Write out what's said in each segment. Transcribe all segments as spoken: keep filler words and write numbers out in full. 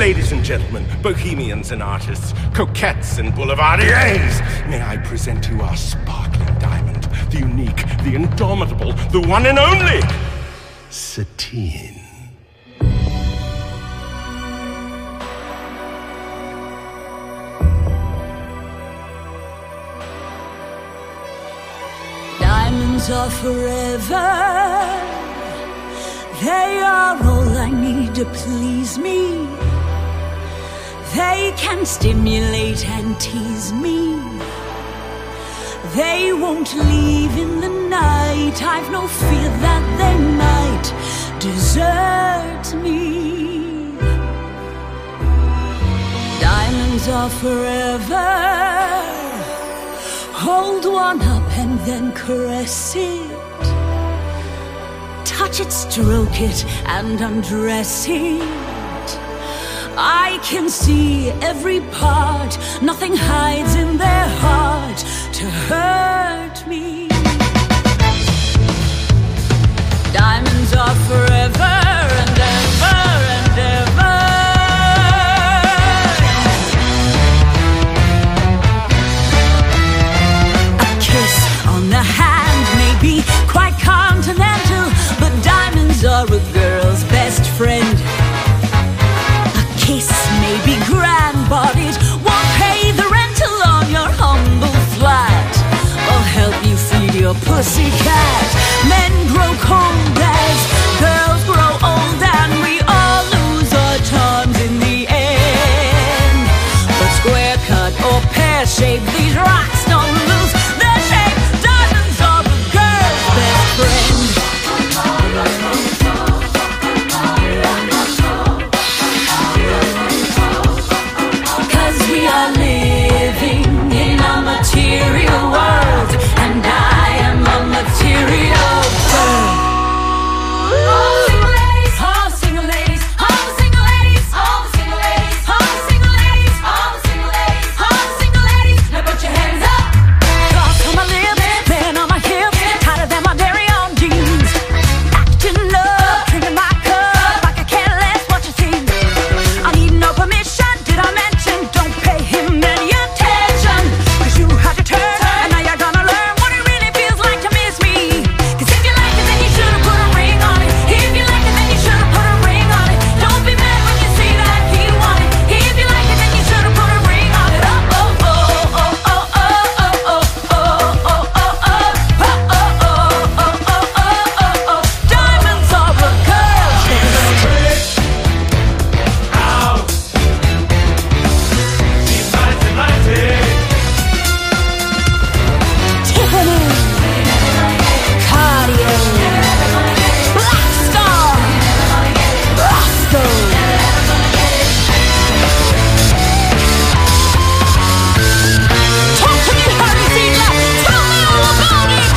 Ladies and gentlemen, bohemians and artists, coquettes and boulevardiers, may I present to you our sparkling diamond, the unique, the indomitable, the one and only Satine. Diamonds are forever. They are all I need to please me. They can stimulate and tease me. They won't leave in the night. I've no fear that they might desert me. Diamonds are forever. Hold one up and then caress it. Touch it, stroke it, and undress it. I can see every part. Nothing hides in their heart to hurt me. Diamonds are forever and ever and ever. A kiss on the hand may be quite continental, but diamonds are a girl's best friend. A kiss may be grand, but it won't pay the rental on your humble flat, or help you feed your pussycat. Men grow cold as girls grow old, and we all lose our charms in the end. But square cut or pear shape, these rocks don't lose their shape. Diamonds are a girl's best friend. We are living in a material world, and I am a material girl. All the single ladies, all the single ladies, all the single ladies, all the single ladies, all the single ladies, all the single ladies, all the single ladies. Now put your hands up. Gloss on my lips, band on my hips, tighter than my dairy on jeans. Acting up, drinking my cup like I care less what you see. I need no permission. Did I mention? Don't pay him any attention, cause you had to turn, and now you're gonna learn what it really feels like to miss me. Cause if you like it, then you should've put a ring on it. If you like it, then you should've put a ring on it. Don't be mad when you see that he wanted. If you like it, then you should've put a ring on it. Oh, oh, oh, oh, oh, oh, oh, oh, oh, oh, oh, oh, oh, oh, oh, oh, oh, oh. Diamonds are a girl's best. Out. She's nice and mighty. Tiffany, Cartier, Black Star, Roscoe. Talk to me, Harry Ziegler. Tell me all about it.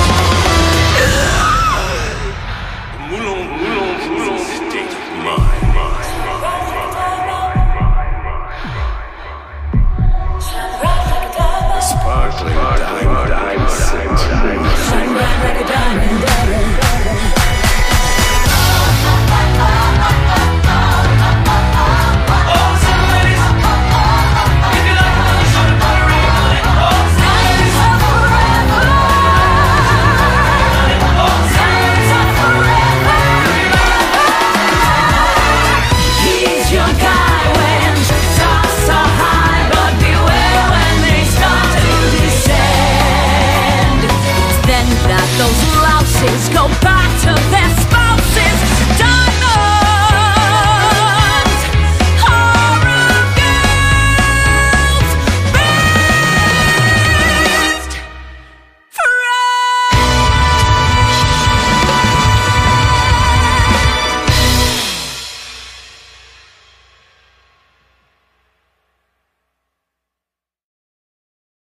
Moulin, moulin, moulin, state of mind. The sparkling diamond, diamond, Shine bright like a diamond, diamond, diamond. All the single ladies, if you like it, then you should put a ring on it. All the single ladies, Diamonds are forever. all the single Diamonds are forever. He's your guy when stars are high, but beware when they start to descend. It's then that those louses go back to their spot.